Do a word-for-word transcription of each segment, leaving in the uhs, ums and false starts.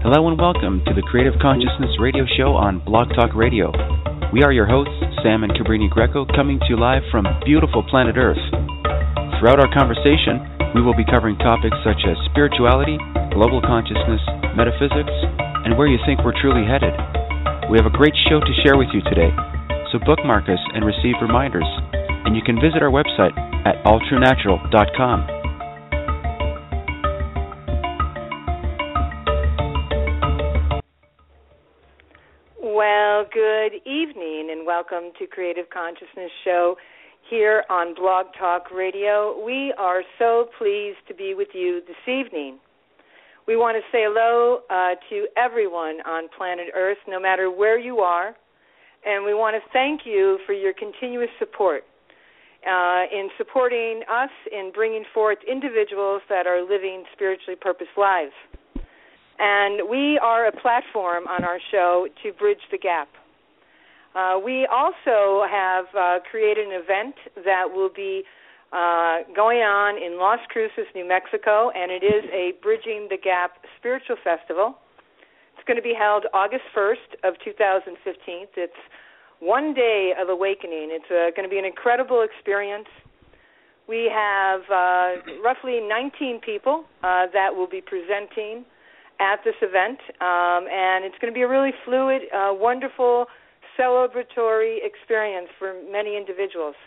Hello and welcome to the Creative Consciousness Radio Show on Blog Talk Radio. We are your hosts, Sam and Cabrini Greco, coming to you live from beautiful planet Earth. Throughout our conversation, we will be covering topics such as spirituality, global consciousness, metaphysics, and where you think we're truly headed. We have a great show to share with you today, so bookmark us and receive reminders. And you can visit our website at all true natural dot com. Well, good evening and welcome to Creative Consciousness Show here on Blog Talk Radio. We are so pleased to be with you this evening. We want to say hello uh, to everyone on planet Earth, no matter where you are, and we want to thank you for your continuous support uh, in supporting us in bringing forth individuals that are living spiritually purposed lives. And we are a platform on our show to bridge the gap. Uh, we also have uh, created an event that will be uh, going on in Las Cruces, New Mexico, and it is a Bridging the Gap Spiritual Festival. It's going to be held August first of two thousand fifteen. It's one day of awakening. It's uh, going to be an incredible experience. We have uh, roughly nineteen people uh, that will be presenting at this event, um, and it's going to be a really fluid, uh, wonderful, celebratory experience for many individuals.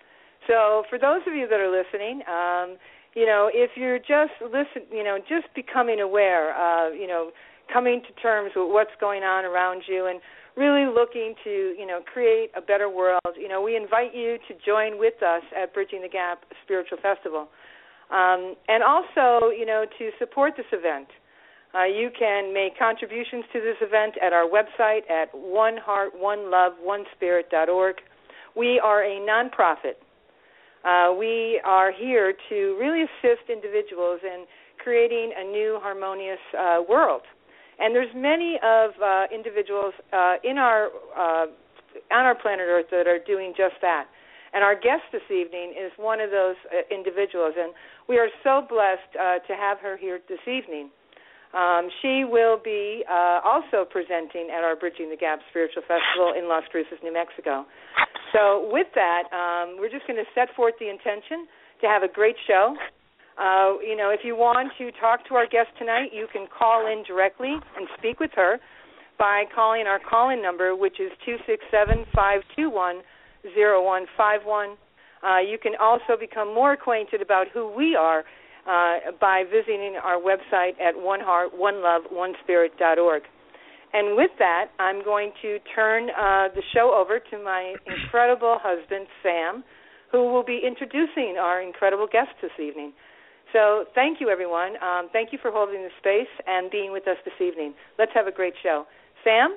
So for those of you that are listening, um, you know, if you're just listen, you know, just becoming aware, uh, you know, coming to terms with what's going on around you and really looking to, you know, create a better world, you know, we invite you to join with us at Bridging the Gap Spiritual Festival. Um, and also, you know, to support this event. Uh, you can make contributions to this event at our website at one heart one love one spirit dot org. We are a nonprofit. Uh, we are here to really assist individuals in creating a new harmonious uh, world. And there's many of uh, individuals uh, in our uh, on our planet Earth that are doing just that. And our guest this evening is one of those uh, individuals, and we are so blessed uh, to have her here this evening. Um, she will be uh, also presenting at our Bridging the Gap Spiritual Festival in Las Cruces, New Mexico. So with that, um, we're just going to set forth the intention to have a great show. Uh, you know, if you want to talk to our guest tonight, you can call in directly and speak with her by calling our call-in number, which is two six seven, five two one, zero one five one. Uh, you can also become more acquainted about who we are Uh, by visiting our website at one heart one love one spirit dot org. And with that, I'm going to turn uh, the show over to my incredible husband, Sam, who will be introducing our incredible guest this evening. So thank you, everyone. Um, thank you for holding the space and being with us this evening. Let's have a great show. Sam?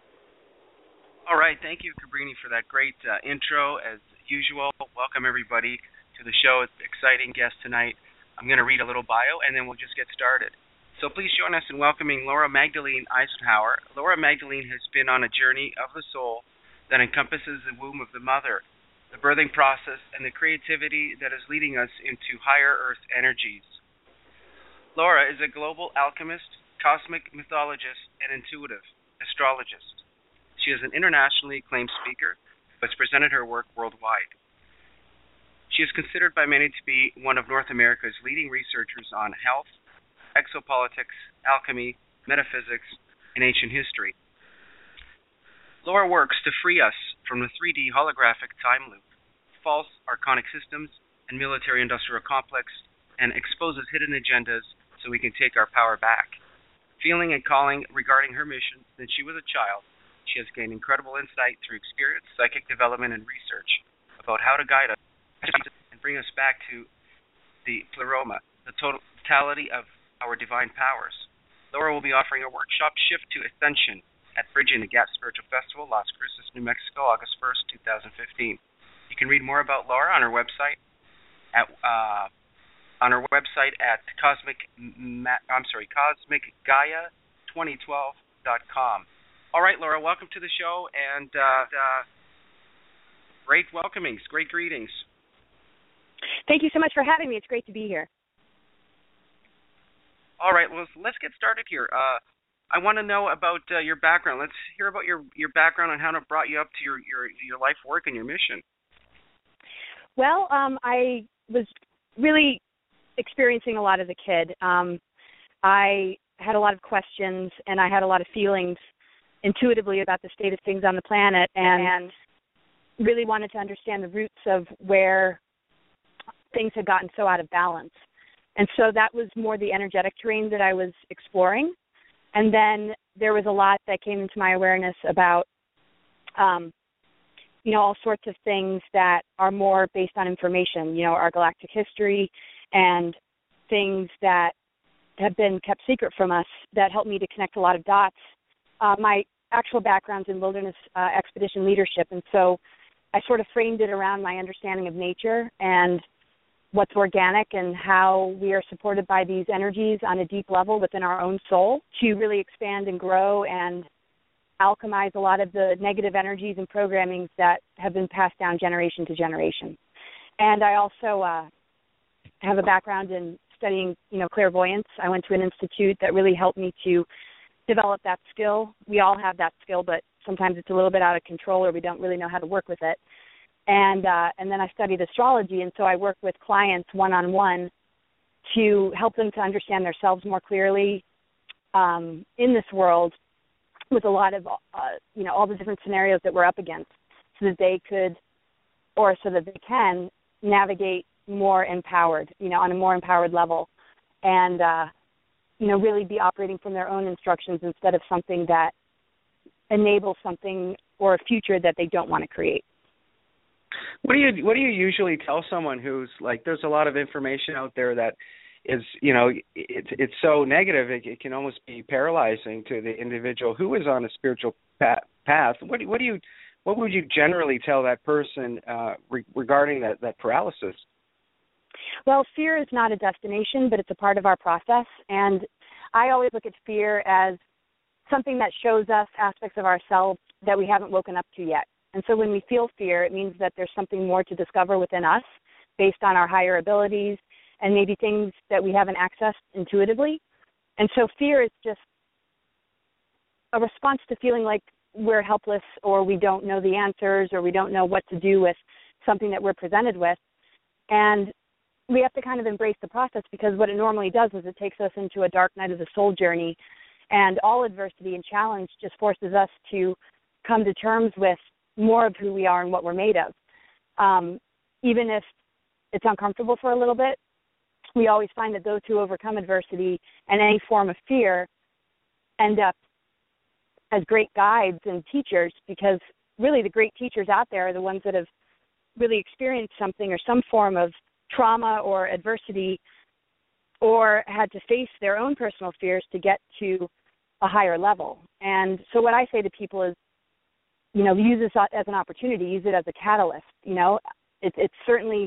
All right. Thank you, Cabrini, for that great uh, intro. As usual, welcome, everybody, to the show. It's an exciting guest tonight. I'm going to read a little bio, and then we'll just get started. So please join us in welcoming Laura Magdalene Eisenhower. Laura Magdalene has been on a journey of the soul that encompasses the womb of the mother, the birthing process, and the creativity that is leading us into higher earth energies. Laura is a global alchemist, cosmic mythologist, and intuitive astrologist. She is an internationally acclaimed speaker who has presented her work worldwide. She is considered by many to be one of North America's leading researchers on health, exopolitics, alchemy, metaphysics, and ancient history. Laura works to free us from the three D holographic time loop, false archonic systems, and military-industrial complex, and exposes hidden agendas so we can take our power back. Feeling and calling regarding her mission since she was a child, she has gained incredible insight through experience, psychic development, and research about how to guide us and bring us back to the pleroma, the totality of our divine powers. Laura will be offering a workshop, Shift to Ascension, at Bridging the Gap Spiritual Festival, Las Cruces, New Mexico, August first, twenty fifteen. You can read more about Laura on her website at uh, on her website at cosmic I'm sorry cosmic gaia twenty twelve dot com. All right, Laura, welcome to the show, and uh, uh, great welcomings, great greetings. Thank you so much for having me. It's great to be here. All right, well, let's get started here. Uh, I want to know about uh, your background. Let's hear about your, your background and how it brought you up to your, your, your life work and your mission. Well, um, I was really experiencing a lot as a kid. Um, I had a lot of questions, and I had a lot of feelings intuitively about the state of things on the planet, and, and really wanted to understand the roots of where things had gotten so out of balance. And so that was more the energetic terrain that I was exploring. And then there was a lot that came into my awareness about, um, you know, all sorts of things that are more based on information, you know, our galactic history and things that have been kept secret from us that helped me to connect a lot of dots. Uh, my actual background's in wilderness uh, expedition leadership, and so I sort of framed it around my understanding of nature and what's organic and how we are supported by these energies on a deep level within our own soul to really expand and grow and alchemize a lot of the negative energies and programmings that have been passed down generation to generation. And I also uh, have a background in studying, you know, clairvoyance. I went to an institute that really helped me to develop that skill. We all have that skill, but sometimes it's a little bit out of control or we don't really know how to work with it. And uh, and then I studied astrology, and so I work with clients one-on-one to help them to understand themselves more clearly um, in this world with a lot of, uh, you know, all the different scenarios that we're up against so that they could, or so that they can navigate more empowered, you know, on a more empowered level and, uh, you know, really be operating from their own instructions instead of something that enables something or a future that they don't want to create. What do you what do you usually tell someone who's like, there's a lot of information out there that is, you know, it's it's so negative it, it can almost be paralyzing to the individual who is on a spiritual path. What do, what do you what would you generally tell that person uh, re- regarding that, that paralysis? Well, fear is not a destination, but it's a part of our process. And I always look at fear as something that shows us aspects of ourselves that we haven't woken up to yet. And so when we feel fear, it means that there's something more to discover within us based on our higher abilities and maybe things that we haven't accessed intuitively. And so fear is just a response to feeling like we're helpless or we don't know the answers or we don't know what to do with something that we're presented with. And we have to kind of embrace the process because what it normally does is it takes us into a dark night of the soul journey, and all adversity and challenge just forces us to come to terms with more of who we are and what we're made of. Um, even if it's uncomfortable for a little bit, we always find that those who overcome adversity and any form of fear end up as great guides and teachers, because really the great teachers out there are the ones that have really experienced something or some form of trauma or adversity or had to face their own personal fears to get to a higher level. And so what I say to people is, you know, use this as an opportunity, use it as a catalyst. You know, it's it's certainly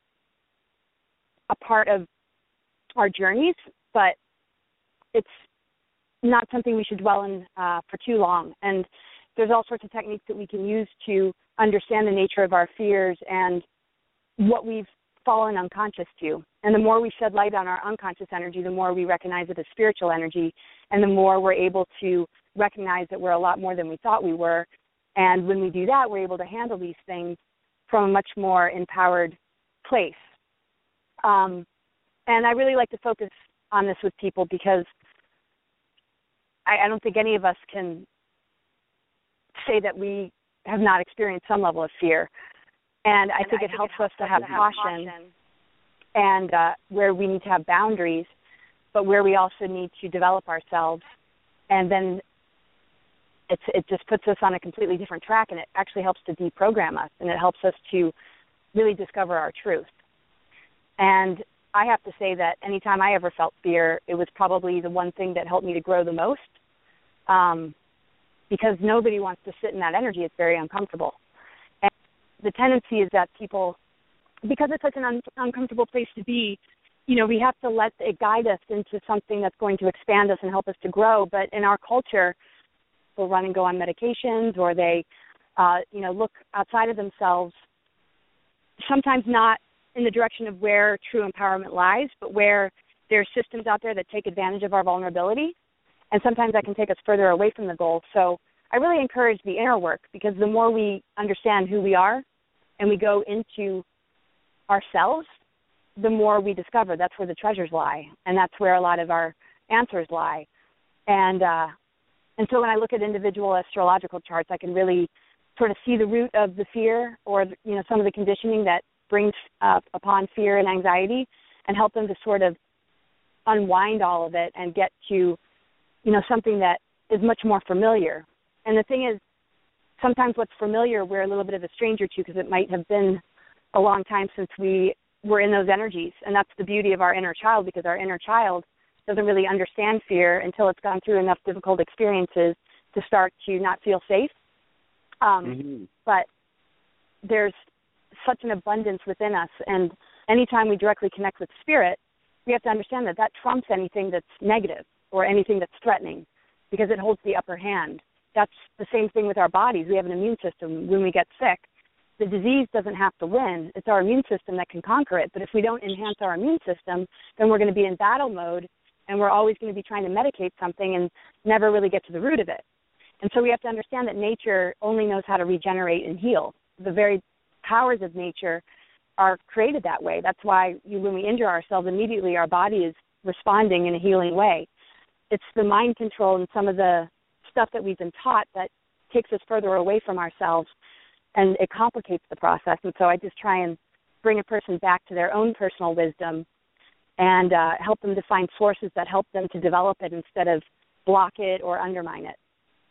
a part of our journeys, but it's not something we should dwell in uh, for too long. And there's all sorts of techniques that we can use to understand the nature of our fears and what we've fallen unconscious to. And the more we shed light on our unconscious energy, the more we recognize it as spiritual energy, and the more we're able to recognize that we're a lot more than we thought we were. And when we do that, we're able to handle these things from a much more empowered place. Um, and I really like to focus on this with people because I, I don't think any of us can say that we have not experienced some level of fear. And I and think I it think helps it us to have, to have caution, caution and uh, where we need to have boundaries, but where we also need to develop ourselves. And then It's, it just puts us on a completely different track, and it actually helps to deprogram us, and it helps us to really discover our truth. And I have to say that anytime I ever felt fear, it was probably the one thing that helped me to grow the most, um, because nobody wants to sit in that energy. It's very uncomfortable. And the tendency is that people, because it's such an un- uncomfortable place to be, you know, we have to let it guide us into something that's going to expand us and help us to grow. But in our culture, will run and go on medications, or they, uh, you know, look outside of themselves, sometimes not in the direction of where true empowerment lies, but where there are systems out there that take advantage of our vulnerability And sometimes that can take us further away from the goal. So I really encourage the inner work, because the more we understand who we are and we go into ourselves, the more we discover that's where the treasures lie, and that's where a lot of our answers lie. And uh, and so when I look at individual astrological charts, I can really sort of see the root of the fear, or you know, some of the conditioning that brings uh, upon fear and anxiety, and help them to sort of unwind all of it and get to, you know, something that is much more familiar. And the thing is, sometimes what's familiar we're a little bit of a stranger to, because it might have been a long time since we were in those energies. And that's the beauty of our inner child, because our inner child doesn't really understand fear until it's gone through enough difficult experiences to start to not feel safe. Um, mm-hmm. But there's such an abundance within us, and anytime we directly connect with spirit, we have to understand that that trumps anything that's negative or anything that's threatening, because it holds the upper hand. That's the same thing with our bodies. We have an immune system. When we get sick, the disease doesn't have to win. It's our immune system that can conquer it. But if we don't enhance our immune system, then we're going to be in battle mode, and we're always going to be trying to medicate something and never really get to the root of it. And so we have to understand that nature only knows how to regenerate and heal. The very powers of nature are created that way. That's why you, when we injure ourselves, immediately our body is responding in a healing way. It's the mind control and some of the stuff that we've been taught that takes us further away from ourselves, and it complicates the process. And so I just try and bring a person back to their own personal wisdom and uh, help them to find sources that help them to develop it instead of block it or undermine it.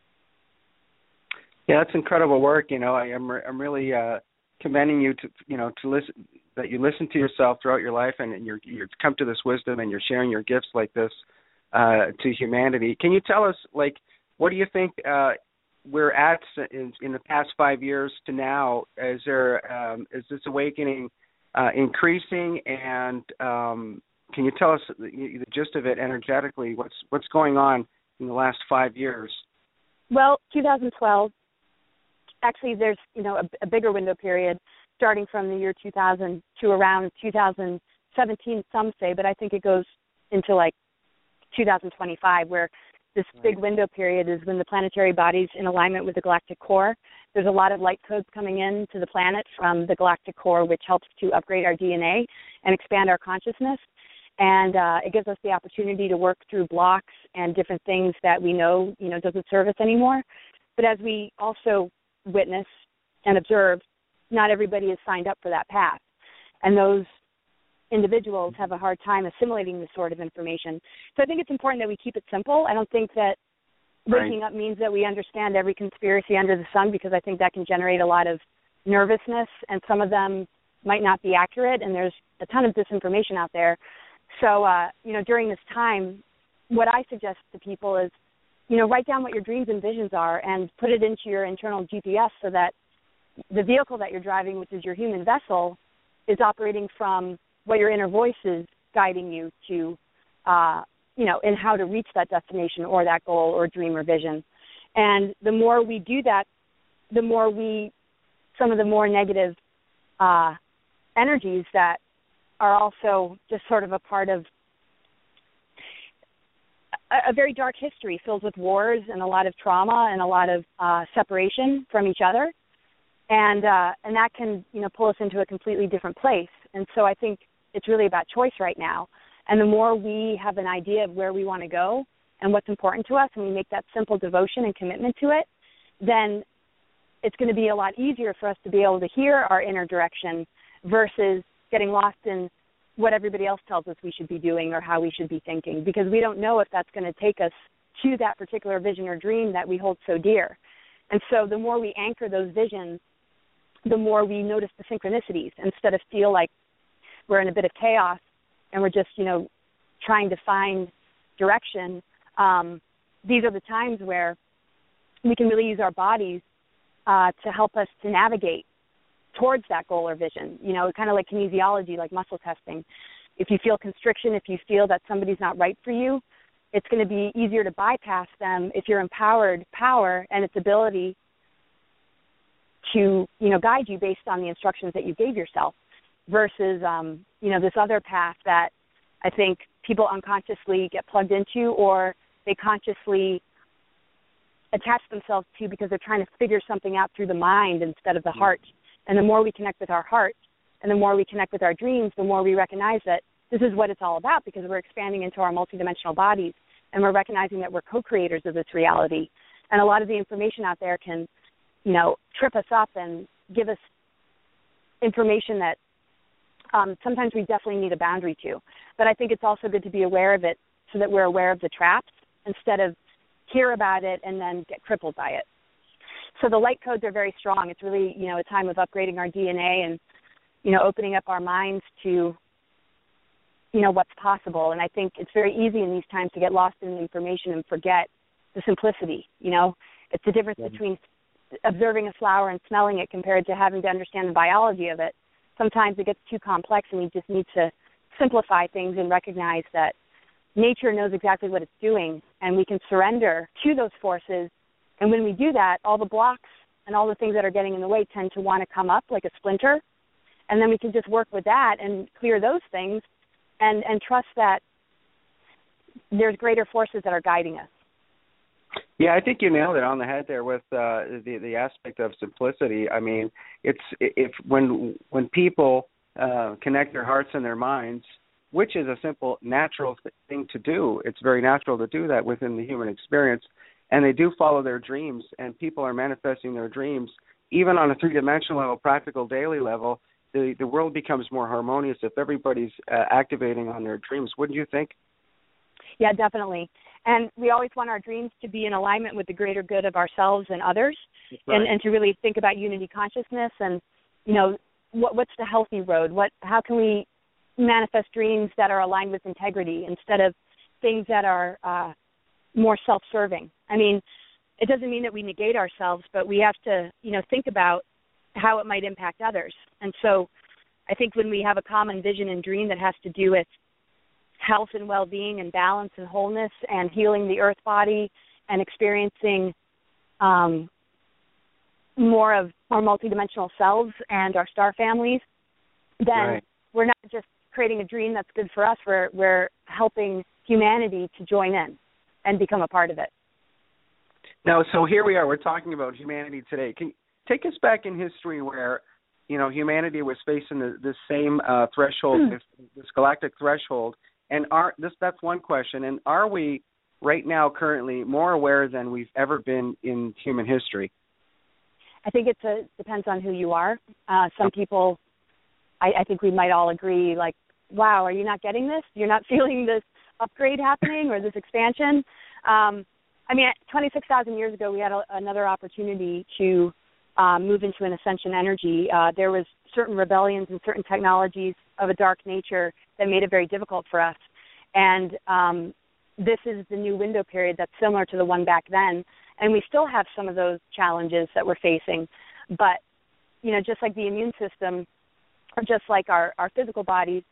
Yeah, that's incredible work. You know, I, I'm re- I'm really uh, commending you to you know to listen that you listen to yourself throughout your life, and you're you've come to this wisdom, and you're sharing your gifts like this uh, to humanity. Can you tell us, like, what do you think uh, we're at in, in the past five years to now? Is there um, is this awakening uh, increasing, and um, can you tell us the, the gist of it energetically? What's what's going on in the last five years? Well, two thousand twelve. Actually, there's, you know, a, a bigger window period starting from the year two thousand to around two thousand seventeen, some say, but I think it goes into like two thousand twenty-five, where this big window period is when the planetary body's in alignment with the galactic core. There's a lot of light codes coming in to the planet from the galactic core, which helps to upgrade our D N A and expand our consciousness. And uh, it gives us the opportunity to work through blocks and different things that we know, you know, doesn't serve us anymore. But as we also witness and observe, not everybody is signed up for that path. And those individuals have a hard time assimilating this sort of information. So I think it's important that we keep it simple. I don't think that waking right. up means that we understand every conspiracy under the sun, because I think that can generate a lot of nervousness, and some of them might not be accurate, and there's a ton of disinformation out there. So, uh, you know, during this time, what I suggest to people is, you know, write down what your dreams and visions are and put it into your internal G P S, so that the vehicle that you're driving, which is your human vessel, is operating from what your inner voice is guiding you to, uh, you know, in how to reach that destination or that goal or dream or vision. And the more we do that, the more we, some of the more negative uh, energies that are also just sort of a part of a, a very dark history filled with wars and a lot of trauma and a lot of uh, separation from each other. And uh, and that can, you know, pull us into a completely different place. And so I think it's really about choice right now. And the more we have an idea of where we want to go and what's important to us, and we make that simple devotion and commitment to it, then it's going to be a lot easier for us to be able to hear our inner direction versus getting lost in what everybody else tells us we should be doing or how we should be thinking, because we don't know if that's going to take us to that particular vision or dream that we hold so dear. And so the more we anchor those visions, the more we notice the synchronicities, instead of feel like we're in a bit of chaos and we're just, you know, trying to find direction. Um, these are the times where we can really use our bodies uh, to help us to navigate towards that goal or vision. You know, kind of like kinesiology, like muscle testing. If you feel constriction, if you feel that somebody's not right for you, it's going to be easier to bypass them if you're empowered power and its ability to, you know, guide you based on the instructions that you gave yourself, versus, um, you know, this other path that I think people unconsciously get plugged into, or they consciously attach themselves to because they're trying to figure something out through the mind instead of the heart. And the more we connect with our heart and the more we connect with our dreams, the more we recognize that this is what it's all about, because we're expanding into our multidimensional bodies and we're recognizing that we're co-creators of this reality. And a lot of the information out there can, you know, trip us up and give us information that um, sometimes we definitely need a boundary to. But I think it's also good to be aware of it so that we're aware of the traps instead of hear about it and then get crippled by it. So the light codes are very strong. It's really, you know, a time of upgrading our D N A and, you know, opening up our minds to, you know, what's possible. And I think it's very easy in these times to get lost in the information and forget the simplicity, you know. It's the difference yeah. between observing a flower and smelling it compared to having to understand the biology of it. Sometimes it gets too complex and we just need to simplify things and recognize that nature knows exactly what it's doing, and we can surrender to those forces. And when we do that, all the blocks and all the things that are getting in the way tend to want to come up like a splinter. And then we can just work with that and clear those things and, and trust that there's greater forces that are guiding us. Yeah, I think you nailed it on the head there with uh, the the aspect of simplicity. I mean, it's if when when people uh, connect their hearts and their minds, which is a simple, natural thing to do. It's very natural to do that within the human experience, and they do follow their dreams, and people are manifesting their dreams, even on a three-dimensional level, practical daily level. The the world becomes more harmonious if everybody's uh, activating on their dreams, wouldn't you think? Yeah, definitely. And we always want our dreams to be in alignment with the greater good of ourselves and others, right. and, and to really think about unity consciousness and, you know, what, what's the healthy road? What? How can we manifest dreams that are aligned with integrity instead of things that are uh, more self-serving? I mean, it doesn't mean that we negate ourselves, but we have to, you know, think about how it might impact others. And so I think when we have a common vision and dream that has to do with health and well-being and balance and wholeness and healing the earth body and experiencing um, more of our multidimensional selves and our star families, then right. we're not just creating a dream that's good for us, we're, we're helping humanity to join in and become a part of it. Now, so here we are, we're talking about humanity today. Can you take us back in history where, you know, humanity was facing the, the same uh, threshold, mm. this, this galactic threshold, and are this that's one question, and are we right now currently more aware than we've ever been in human history? I think it depends on who you are. Uh, some people, I, I think we might all agree, like, wow, are you not getting this? You're not feeling this upgrade happening or this expansion? Um, I mean, twenty-six thousand years ago, we had a, another opportunity to um, move into an ascension energy. Uh, there was certain rebellions and certain technologies of a dark nature that made it very difficult for us. And um, this is the new window period that's similar to the one back then. And we still have some of those challenges that we're facing. But, you know, just like the immune system, or just like our, our physical bodies,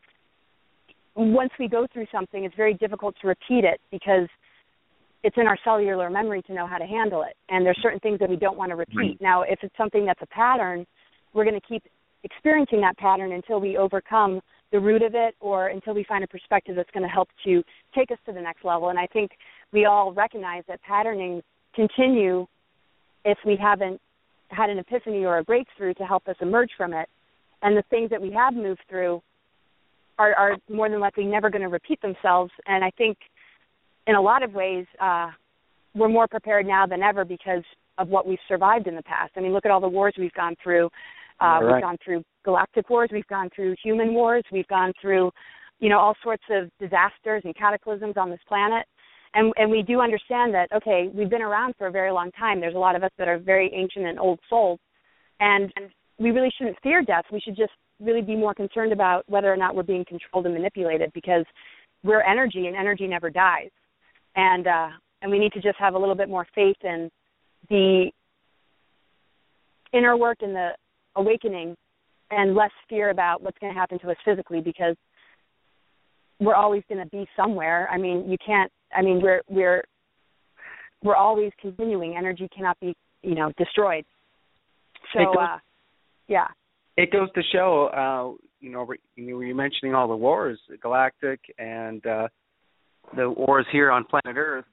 once we go through something, it's very difficult to repeat it because it's in our cellular memory to know how to handle it. And there's certain things that we don't want to repeat. Right. Now, if it's something that's a pattern, we're going to keep experiencing that pattern until we overcome the root of it or until we find a perspective that's going to help to take us to the next level. And I think we all recognize that patterning continue if we haven't had an epiphany or a breakthrough to help us emerge from it. And the things that we have moved through are, are more than likely never going to repeat themselves. And I think in a lot of ways, uh, we're more prepared now than ever because of what we've survived in the past. I mean, look at all the wars we've gone through. Uh, right. We've gone through galactic wars. We've gone through human wars. We've gone through, you know, all sorts of disasters and cataclysms on this planet. And, and we do understand that, okay, we've been around for a very long time. There's a lot of us that are very ancient and old souls. And, and we really shouldn't fear death. We should just really be more concerned about whether or not we're being controlled and manipulated because we're energy and energy never dies. And uh, and we need to just have a little bit more faith in the inner work and the awakening and less fear about what's going to happen to us physically because we're always going to be somewhere. I mean, you can't, I mean, we're, we're, we're always continuing. Energy cannot be, you know, destroyed. So, goes, uh, yeah. It goes to show, uh, you know, you were mentioning all the wars, galactic and uh, the wars here on planet Earth.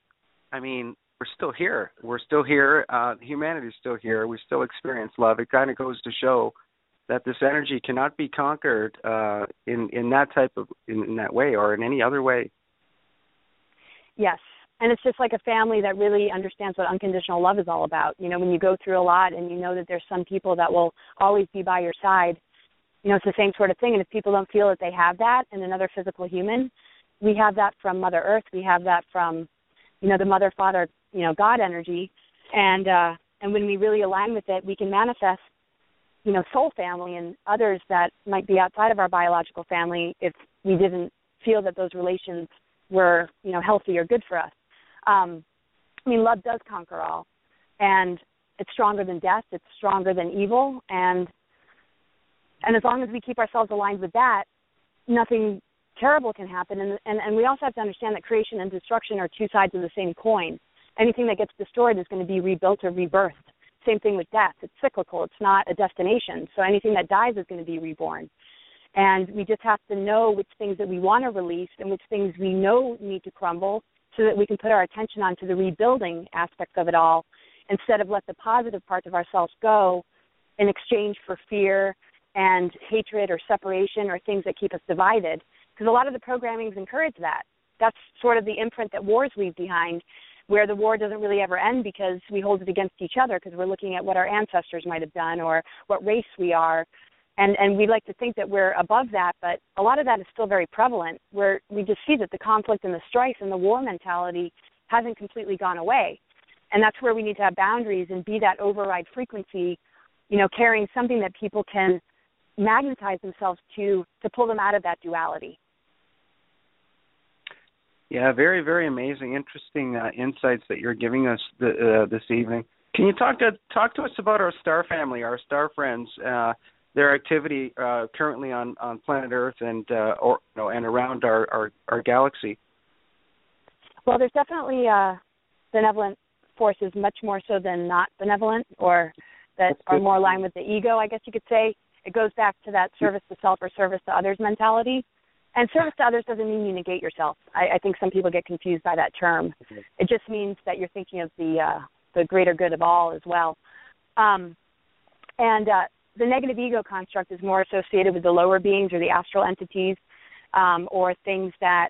I mean, we're still here. We're still here. Uh, humanity's still here. We still experience love. It kind of goes to show that this energy cannot be conquered uh, in in that type of in, in that way or in any other way. Yes, and it's just like a family that really understands what unconditional love is all about. You know, when you go through a lot and you know that there's some people that will always be by your side, you know, it's the same sort of thing. And if people don't feel that they have that in another physical human, we have that from Mother Earth. We have that from, you know, the Mother, Father, you know, God energy. And uh, and when we really align with it, we can manifest, you know, soul family and others that might be outside of our biological family if we didn't feel that those relations were, you know, healthy or good for us. Um, I mean, love does conquer all, and it's stronger than death. It's stronger than evil, and and as long as we keep ourselves aligned with that, nothing terrible can happen. And, and and we also have to understand that creation and destruction are two sides of the same coin. Anything that gets destroyed is going to be rebuilt or rebirthed. Same thing with death. It's cyclical. It's not a destination. So anything that dies is going to be reborn. And we just have to know which things that we want to release and which things we know need to crumble so that we can put our attention onto the rebuilding aspects of it all instead of let the positive parts of ourselves go in exchange for fear and hatred or separation or things that keep us divided. Because a lot of the programmings encourage that. That's sort of the imprint that wars leave behind, where the war doesn't really ever end because we hold it against each other because we're looking at what our ancestors might have done or what race we are. And and we like to think that we're above that, but a lot of that is still very prevalent, where we just see that the conflict and the strife and the war mentality hasn't completely gone away. And that's where we need to have boundaries and be that override frequency, you know, carrying something that people can magnetize themselves to to pull them out of that duality. Yeah, very, very amazing, interesting uh, insights that you're giving us the, uh, this evening. Can you talk to talk to us about our star family, our star friends, uh, their activity uh, currently on, on planet Earth and uh, or you know, and around our, our, our galaxy? Well, there's definitely uh, benevolent forces, much more so than not benevolent, or that are more aligned with the ego, I guess you could say. It goes back to that service to self or service to others mentality. And service to others doesn't mean you negate yourself. I, I think some people get confused by that term. Mm-hmm. It just means that you're thinking of the uh, the greater good of all as well. Um, and uh, the negative ego construct is more associated with the lower beings or the astral entities um, or things that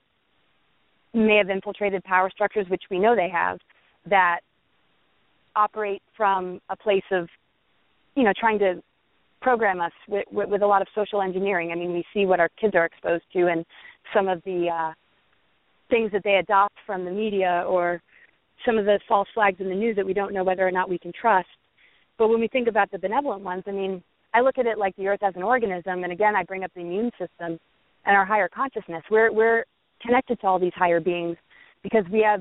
may have infiltrated power structures, which we know they have, that operate from a place of, you know, trying to program us with, with, with a lot of social engineering. I mean, we see what our kids are exposed to and some of the uh, things that they adopt from the media or some of the false flags in the news that we don't know whether or not we can trust. But when we think about the benevolent ones, I mean, I look at it like the Earth as an organism, and again, I bring up the immune system and our higher consciousness. We're, we're connected to all these higher beings because we have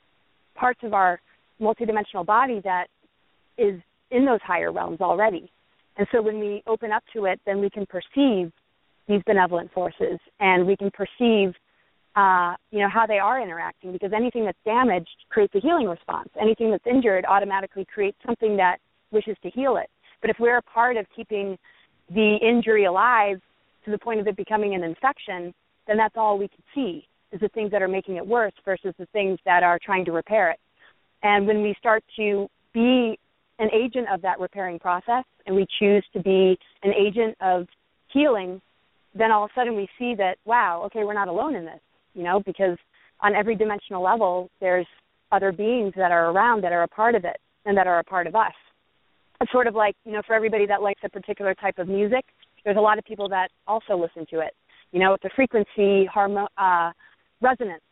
parts of our multidimensional body that is in those higher realms already. And so when we open up to it, then we can perceive these benevolent forces, and we can perceive, uh, you know, how they are interacting, because anything that's damaged creates a healing response. Anything that's injured automatically creates something that wishes to heal it. But if we're a part of keeping the injury alive to the point of it becoming an infection, then that's all we can see is the things that are making it worse versus the things that are trying to repair it. And when we start to be an agent of that repairing process, and we choose to be an agent of healing, then all of a sudden we see that, wow, okay, we're not alone in this, you know, because on every dimensional level, there's other beings that are around that are a part of it and that are a part of us. It's sort of like, you know, for everybody that likes a particular type of music, there's a lot of people that also listen to it, you know, with the frequency, harmo- uh, resonance.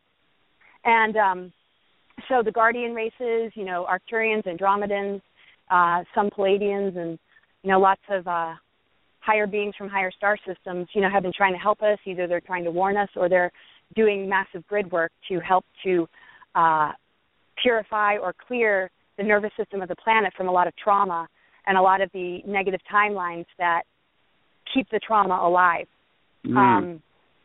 And um, so the Guardian races, you know, Arcturians, Andromedans, uh, some Palladians, and, you know, lots of uh, higher beings from higher star systems, you know, have been trying to help us. Either they're trying to warn us or they're doing massive grid work to help to uh, purify or clear the nervous system of the planet from a lot of trauma and a lot of the negative timelines that keep the trauma alive. Mm. Um,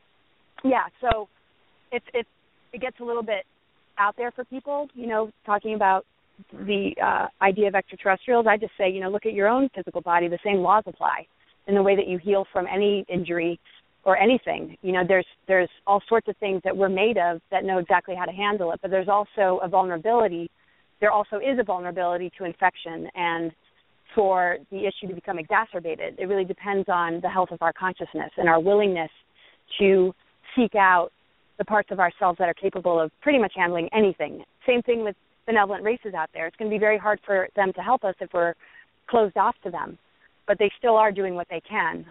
yeah, so it's, it's, it gets a little bit out there for people, you know, talking about the uh, idea of extraterrestrials. I just say, you know, look at your own physical body. The same laws apply in the way that you heal from any injury or anything. You know, there's there's all sorts of things that we're made of that know exactly how to handle it, but there's also a vulnerability. There also is a vulnerability to infection and for the issue to become exacerbated. It really depends on the health of our consciousness and our willingness to seek out the parts of ourselves that are capable of pretty much handling anything. Same thing with benevolent races out there. It's going to be very hard for them to help us if we're closed off to them, but they still are doing what they can.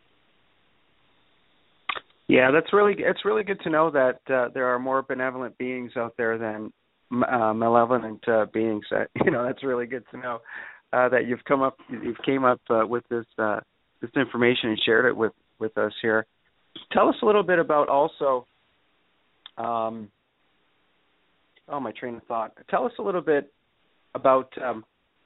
Yeah, that's really it's really good to know that uh, there are more benevolent beings out there than uh, malevolent uh, beings. Uh, you know, that's really good to know uh, that you've come up you've came up uh, with this uh, this information and shared it with, with us here. Tell us a little bit about also. Um, oh, my train of thought. Tell us a little bit about. Um,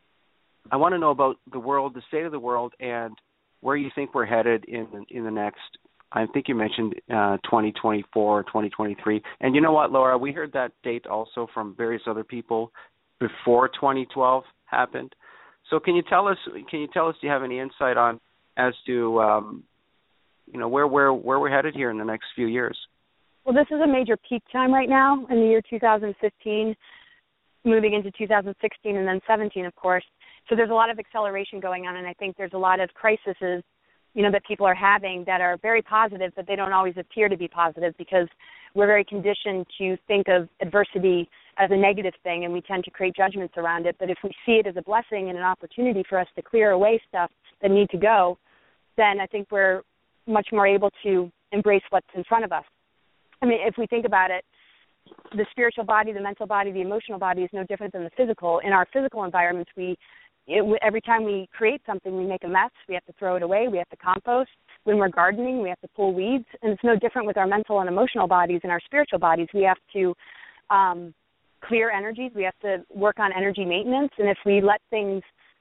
I want to know about the world, the state of the world, and where you think we're headed in in the next. I think you mentioned uh, twenty twenty-four, twenty twenty-three. And you know what, Laura? We heard that date also from various other people before twenty twelve happened. So can you tell us? Can you tell us? Do you have any insight on as to um, you know where where where we're headed here in the next few years? Well, this is a major peak time right now in the year two thousand fifteen, moving into two thousand sixteen and then seventeen, of course. So there's a lot of acceleration going on, and I think there's a lot of crises, you know, that people are having that are very positive, but they don't always appear to be positive because we're very conditioned to think of adversity as a negative thing, and we tend to create judgments around it. But if we see it as a blessing and an opportunity for us to clear away stuff that need to go, then I think we're much more able to embrace what's in front of us. I mean, if we think about it, the spiritual body, the mental body, the emotional body is no different than the physical. In our physical environments, we It, every time we create something, we make a mess. We have to throw it away. We have to compost. When we're gardening, we have to pull weeds. And it's no different with our mental and emotional bodies and our spiritual bodies. We have to um, clear energies. We have to work on energy maintenance. And if we let things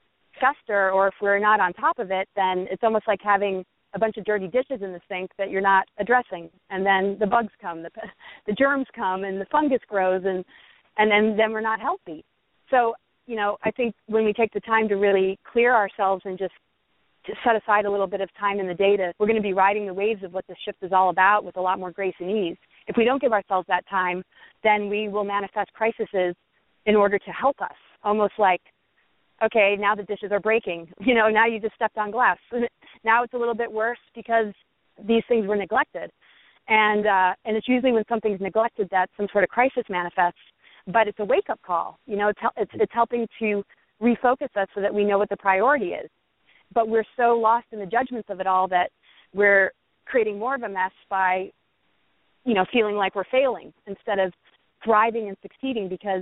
fester or if we're not on top of it, then it's almost like having a bunch of dirty dishes in the sink that you're not addressing. And then the bugs come, the, the germs come, and the fungus grows, and, and then, then we're not healthy. So you know, I think when we take the time to really clear ourselves and just to set aside a little bit of time in the day to, we're going to be riding the waves of what this shift is all about with a lot more grace and ease. If we don't give ourselves that time, then we will manifest crises in order to help us, almost like, okay, now the dishes are breaking. You know, now you just stepped on glass. Now it's a little bit worse because these things were neglected. And, uh, and it's usually when something's neglected that some sort of crisis manifests. But it's a wake-up call. You know, it's, it's it's helping to refocus us so that we know what the priority is. But we're so lost in the judgments of it all that we're creating more of a mess by, you know, feeling like we're failing instead of thriving and succeeding because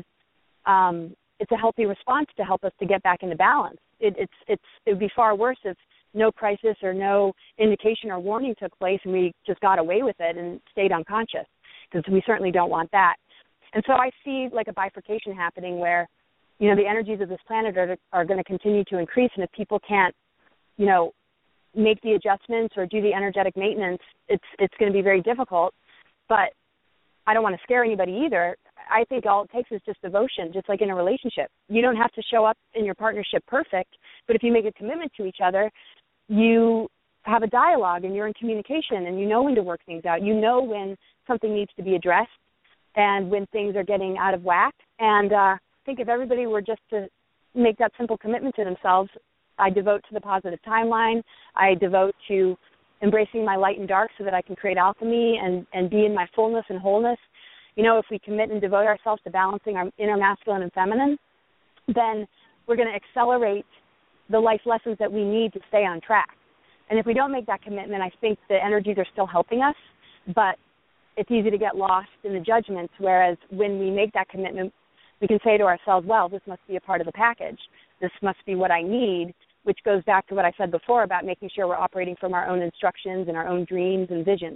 um, it's a healthy response to help us to get back into balance. It, it's it's it would be far worse if no crisis or no indication or warning took place and we just got away with it and stayed unconscious, because we certainly don't want that. And so I see like a bifurcation happening where, you know, the energies of this planet are, are going to continue to increase. And if people can't, you know, make the adjustments or do the energetic maintenance, it's it's going to be very difficult. But I don't want to scare anybody either. I think all it takes is just devotion, just like in a relationship. You don't have to show up in your partnership perfect, but if you make a commitment to each other, you have a dialogue and you're in communication and you know when to work things out. You know when something needs to be addressed and when things are getting out of whack. And uh, I think if everybody were just to make that simple commitment to themselves, I devote to the positive timeline. I devote to embracing my light and dark so that I can create alchemy and, and be in my fullness and wholeness. You know, if we commit and devote ourselves to balancing our inner masculine and feminine, then we're going to accelerate the life lessons that we need to stay on track. And if we don't make that commitment, I think the energies are still helping us, but it's easy to get lost in the judgments, whereas when we make that commitment, we can say to ourselves, well, this must be a part of the package. This must be what I need, which goes back to what I said before about making sure we're operating from our own instructions and our own dreams and visions.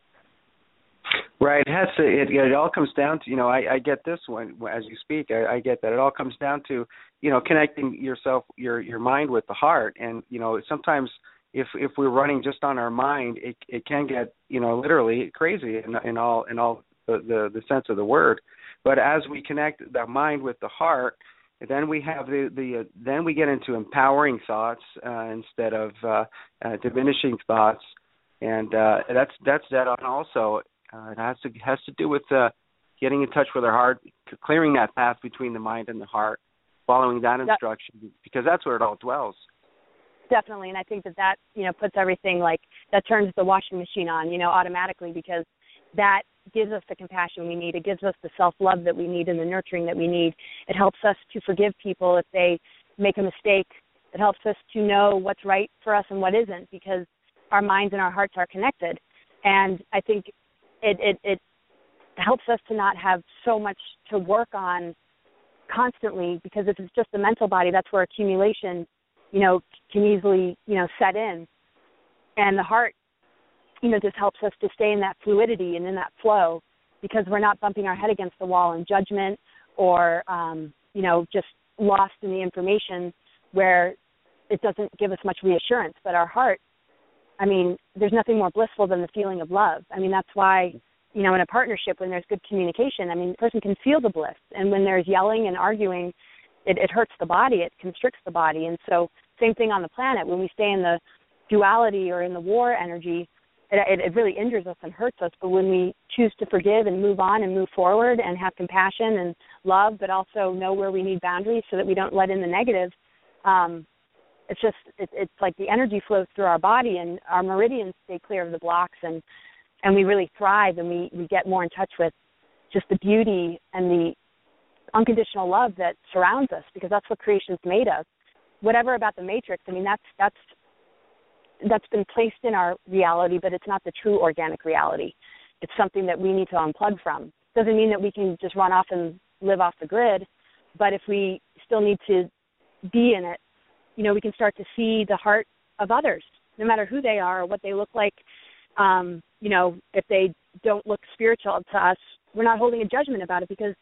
Right. It has to. It, it all comes down to, you know, I, I get this one as you speak. I, I get that. It all comes down to, you know, connecting yourself, your your mind with the heart. And, you know, sometimes if if we're running just on our mind, it it can get, you know, literally crazy in, in all in all the, the, the sense of the word. But as we connect the mind with the heart, then we have the, the uh, then we get into empowering thoughts uh, instead of uh, uh, diminishing thoughts. and uh, that's that's that on also. Uh, it has to has to do with uh, getting in touch with our heart, clearing that path between the mind and the heart, following that instruction, that, because that's where it all dwells. Definitely, and I think that that, you know, puts everything, like, that turns the washing machine on, you know, automatically, because that gives us the compassion we need. It gives us the self-love that we need and the nurturing that we need. It helps us to forgive people if they make a mistake. It helps us to know what's right for us and what isn't, because our minds and our hearts are connected. And I think it, it, it helps us to not have so much to work on constantly, because if it's just the mental body, that's where accumulation, you know, can easily, you know, set in. And the heart, you know, just helps us to stay in that fluidity and in that flow, because we're not bumping our head against the wall in judgment or, um, you know, just lost in the information where it doesn't give us much reassurance. But our heart, I mean, there's nothing more blissful than the feeling of love. I mean, that's why, you know, in a partnership, when there's good communication, I mean, the person can feel the bliss. And when there's yelling and arguing, it, it hurts the body, it constricts the body. And so same thing on the planet. When we stay in the duality or in the war energy, it, it, it really injures us and hurts us. But when we choose to forgive and move on and move forward and have compassion and love, but also know where we need boundaries so that we don't let in the negative, um, it's just, it, it's like the energy flows through our body and our meridians stay clear of the blocks, and, and we really thrive, and we, we get more in touch with just the beauty and the unconditional love that surrounds us, because that's what creation's made of. Whatever about the matrix, I mean, that's that's that's been placed in our reality, but it's not the true organic reality. It's something that we need to unplug from. Doesn't mean that we can just run off and live off the grid, but if we still need to be in it, you know, we can start to see the heart of others, no matter who they are or what they look like. Um, you know, if they don't look spiritual to us, we're not holding a judgment about it, because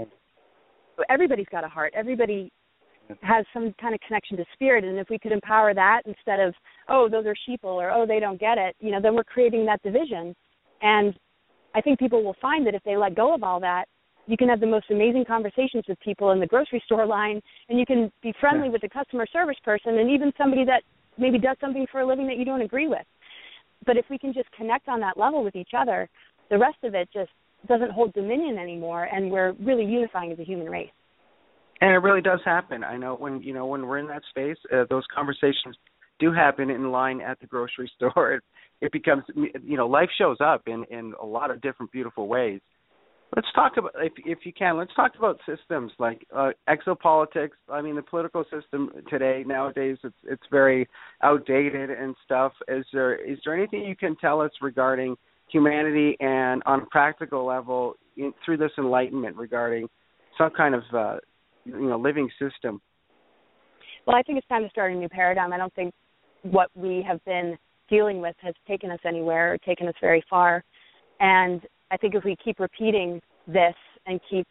everybody's got a heart. Everybody has some kind of connection to spirit, and if we could empower that instead of, oh, those are sheeple, or, oh, they don't get it, you know, then we're creating that division. And I think people will find that if they let go of all that, you can have the most amazing conversations with people in the grocery store line, and you can be friendly yeah. with the customer service person, and even somebody that maybe does something for a living that you don't agree with. But if we can just connect on that level with each other, the rest of it just doesn't hold dominion anymore, and we're really unifying as a human race. And it really does happen. I know when you know when we're in that space, uh, those conversations do happen in line at the grocery store. It, it becomes, you know, life shows up in, in a lot of different beautiful ways. Let's talk about, if if you can, let's talk about systems like uh, exopolitics. I mean, the political system today, nowadays, it's it's very outdated and stuff. Is there is there anything you can tell us regarding humanity and on a practical level in, through this enlightenment regarding some kind of uh, you know living system? Well, I think it's time to start a new paradigm. I don't think what we have been dealing with has taken us anywhere or taken us very far, and I think if we keep repeating this and keep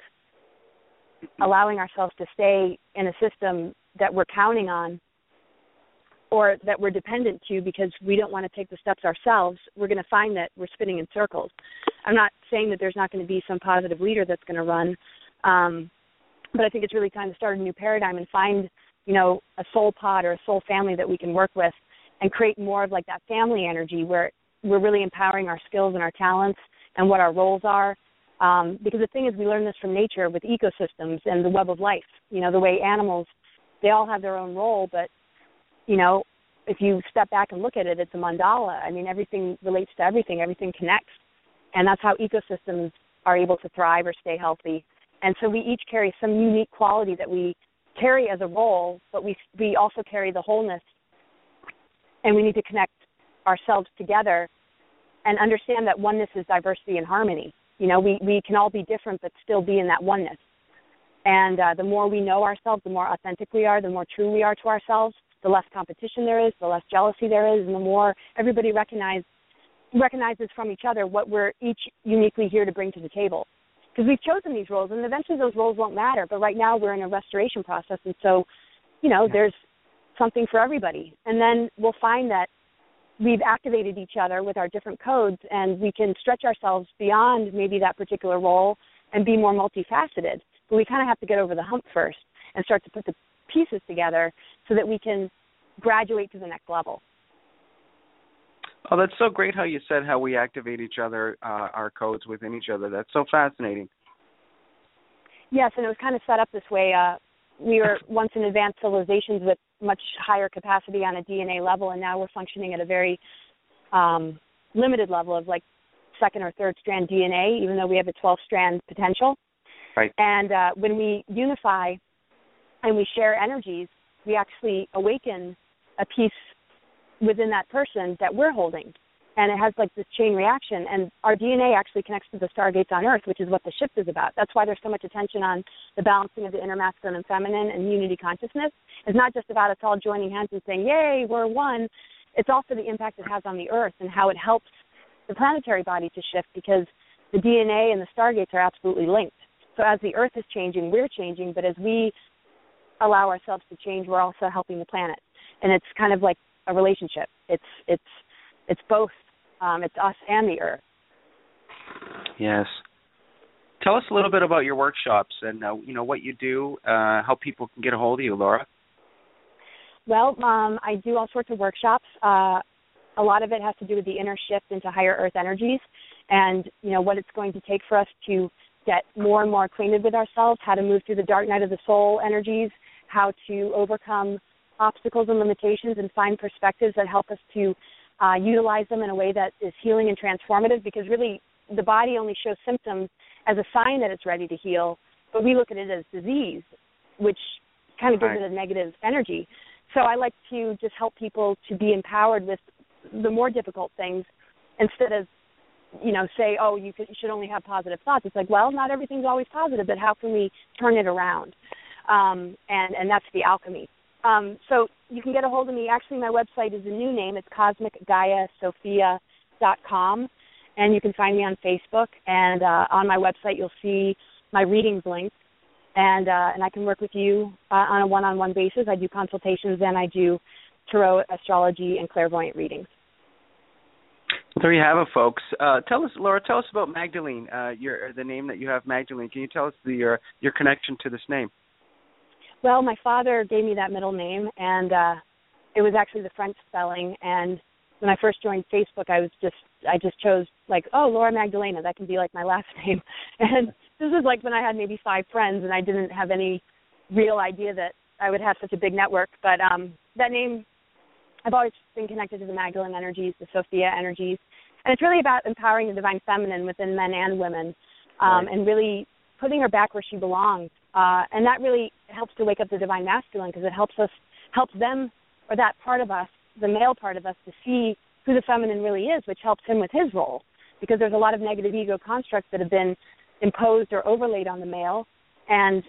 allowing ourselves to stay in a system that we're counting on or that we're dependent to because we don't want to take the steps ourselves, we're going to find that we're spinning in circles. I'm not saying that there's not going to be some positive leader that's going to run, um, but I think it's really time to start a new paradigm and find, you know, a soul pod or a soul family that we can work with and create more of like that family energy where we're really empowering our skills and our talents and what our roles are. Um, because the thing is, we learn this from nature with ecosystems and the web of life. You know, the way animals, they all have their own role, but, you know, if you step back and look at it, it's a mandala. I mean, everything relates to everything. Everything connects. And that's how ecosystems are able to thrive or stay healthy. And so we each carry some unique quality that we carry as a role, but we we also carry the wholeness. And we need to connect ourselves together and understand that oneness is diversity and harmony. You know, we, we can all be different but still be in that oneness. And uh, the more we know ourselves, the more authentic we are, the more true we are to ourselves, the less competition there is, the less jealousy there is, and the more everybody recognize, recognizes from each other what we're each uniquely here to bring to the table. Because we've chosen these roles, and eventually those roles won't matter. But right now we're in a restoration process, and so, you know, there's something for everybody. And then we'll find that we've activated each other with our different codes, and we can stretch ourselves beyond maybe that particular role and be more multifaceted. But we kind of have to get over the hump first and start to put the pieces together so that we can graduate to the next level. Oh, that's so great how you said how we activate each other, uh, our codes within each other. That's so fascinating. Yes, and it was kind of set up this way. Uh, we were once in advanced civilizations with much higher capacity on a D N A level, and now we're functioning at a very um, limited level of like second or third strand D N A, even though we have a twelve-strand potential. Right. And uh, when we unify and we share energies, we actually awaken a piece within that person that we're holding. And it has like this chain reaction. And our D N A actually connects to the stargates on Earth, which is what the shift is about. That's why there's so much attention on the balancing of the inner masculine and feminine and unity consciousness. It's not just about us all joining hands and saying, yay, we're one. It's also the impact it has on the Earth and how it helps the planetary body to shift, because the D N A and the stargates are absolutely linked. So as the Earth is changing, we're changing, but as we allow ourselves to change, we're also helping the planet. And it's kind of like a relationship. It's it's it's both. Um, it's us and the Earth. Yes. Tell us a little bit about your workshops and uh, you know what you do, uh, how people can get a hold of you, Laura. Well, um, I do all sorts of workshops. Uh, a lot of it has to do with the inner shift into higher Earth energies, and you know what it's going to take for us to get more and more acquainted with ourselves, how to move through the dark night of the soul energies, how to overcome obstacles and limitations and find perspectives that help us to uh, utilize them in a way that is healing and transformative, because really the body only shows symptoms as a sign that it's ready to heal, but we look at it as disease, which kind of gives right. it a negative energy. So I like to just help people to be empowered with the more difficult things instead of, you know, say, oh, you, could, you should only have positive thoughts. It's like, well, not everything's always positive, but how can we turn it around? Um, and, and that's the alchemy. Um, so you can get a hold of me. Actually, my website is a new name. It's cosmic gaia sophia dot com, and you can find me on Facebook. And uh, on my website, you'll see my readings links, and uh, and I can work with you uh, on a one-on-one basis. I do consultations, and I do tarot, astrology, and clairvoyant readings. There you have it, folks. Uh, tell us, Laura. Tell us about Magdalene. Uh, your the name that you have, Magdalene. Can you tell us the, your your connection to this name? Well, my father gave me that middle name, and uh, it was actually the French spelling. And when I first joined Facebook, I was just I just chose like, oh, Laura Magdalena. That can be like my last name. And this was like when I had maybe five friends, and I didn't have any real idea that I would have such a big network. But um, that name, I've always been connected to the Magdalene energies, the Sophia energies, and it's really about empowering the divine feminine within men and women, um, right. and really putting her back where she belongs. Uh, and that really helps to wake up the divine masculine, because it helps us, helps them, or that part of us, the male part of us, to see who the feminine really is, which helps him with his role. Because there's a lot of negative ego constructs that have been imposed or overlaid on the male, and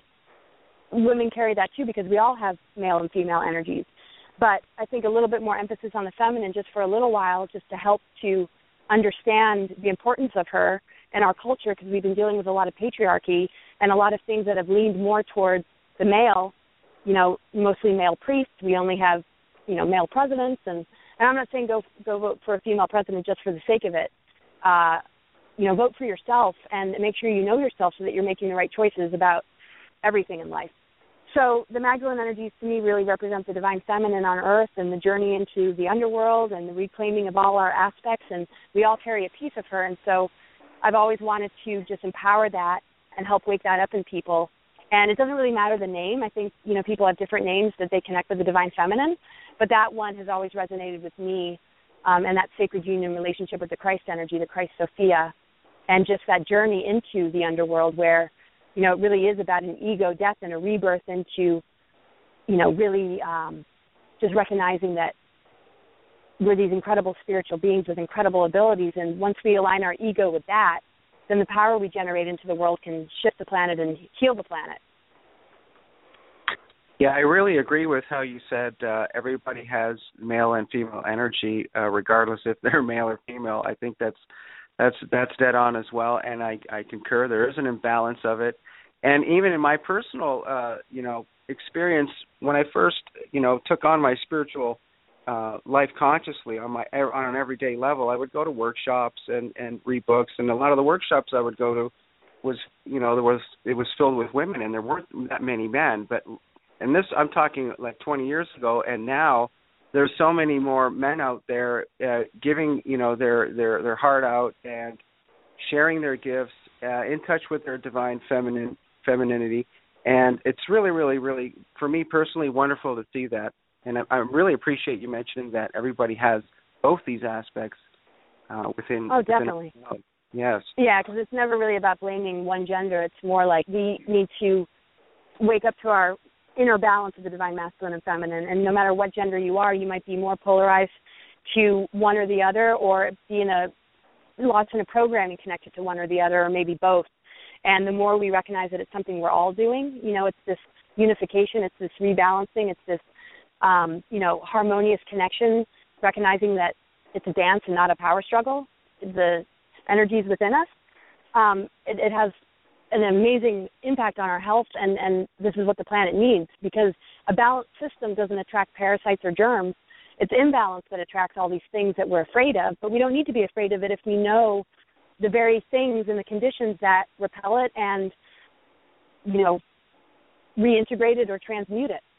women carry that too, because we all have male and female energies. But I think a little bit more emphasis on the feminine just for a little while, just to help to understand the importance of her in our culture, because we've been dealing with a lot of patriarchy and a lot of things that have leaned more towards the male, you know, mostly male priests. We only have, you know, male presidents. And, and I'm not saying go go vote for a female president just for the sake of it. Uh, you know, vote for yourself and make sure you know yourself so that you're making the right choices about everything in life. So the Magdalene energies to me really represent the divine feminine on Earth and the journey into the underworld and the reclaiming of all our aspects, and we all carry a piece of her. And so I've always wanted to just empower that and help wake that up in people. And it doesn't really matter the name. I think, you know, people have different names that they connect with the divine feminine, but that one has always resonated with me, um, and that sacred union relationship with the Christ energy, the Christ Sophia, and just that journey into the underworld where, you know, it really is about an ego death and a rebirth into, you know, really um, just recognizing that we're these incredible spiritual beings with incredible abilities, and once we align our ego with that, then the power we generate into the world can shift the planet and heal the planet. Yeah, I really agree with how you said uh, everybody has male and female energy, uh, regardless if they're male or female. I think that's that's that's dead on as well, and I, I concur. There is an imbalance of it, and even in my personal, uh, you know, experience, when I first, you know, took on my spiritual uh, life consciously on my on an everyday level, I would go to workshops and, and read books, and a lot of the workshops I would go to was, you know, there was it was filled with women, and there weren't that many men. But and this, I'm talking like twenty years ago, and now there's so many more men out there uh, giving, you know, their, their, their heart out and sharing their gifts, uh, in touch with their divine feminine femininity. And it's really, really, really, for me personally, wonderful to see that. And I, I really appreciate you mentioning that everybody has both these aspects uh, within. Oh, definitely. Within, yes. Yeah, because it's never really about blaming one gender. It's more like we need to wake up to our inner balance of the divine masculine and feminine. And no matter what gender you are, you might be more polarized to one or the other, or be in a lost in a programming connected to one or the other, or maybe both. And the more we recognize that it's something we're all doing, you know, it's this unification, it's this rebalancing, it's this, um, you know, harmonious connection, recognizing that it's a dance and not a power struggle, the energies within us, um, it, it has an amazing impact on our health, and, and this is what the planet needs, because a balanced system doesn't attract parasites or germs. It's imbalance that attracts all these things that we're afraid of, but we don't need to be afraid of it if we know the very things and the conditions that repel it and, you know, reintegrate it or transmute it.